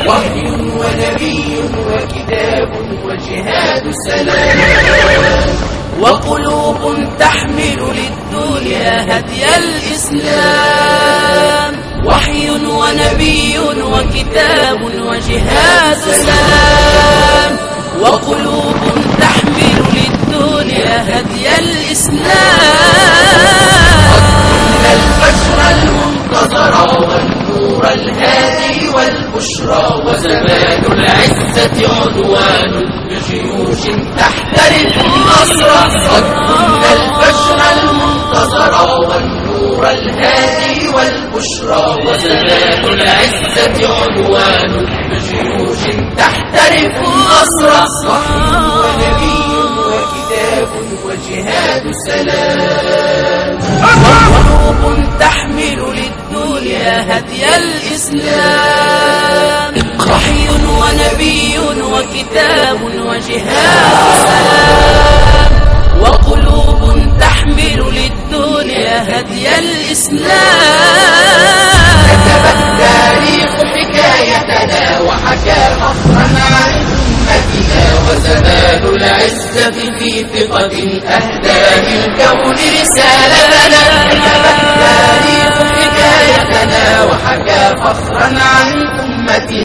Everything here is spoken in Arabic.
وحي ونبي وكتاب وجهاد سلام، وقلوب تحمل للدنيا هدي الإسلام. وحي ونبي وكتاب وجهاد سلام، وقلوب تحمل للدنيا هدي الإسلام. قدمنا البشر المنتظر والنور الهادي والبشرى، وزمان العزة عدوان بجيوش تحترق النصر. قدمنا البشر المنتظر والنور الهادي والبشرى، وزمان العزة عدوان بجيوش تحترق النصر. وحي ونبي وكتاب وجهاد سلام، وقلوب تحمل للدنيا هدي الإسلام. وحي ونبي وكتاب وجهاد سلام، وقلوب تحمل للدنيا هدي الإسلام. كتب التاريخ حكايتنا وحكى فخرا عن أمتنا، وزمان العزة في ثقة أهدى للكون رسالتنا. كتب التاريخ حكايتنا وحكى فخرا عن أمتنا.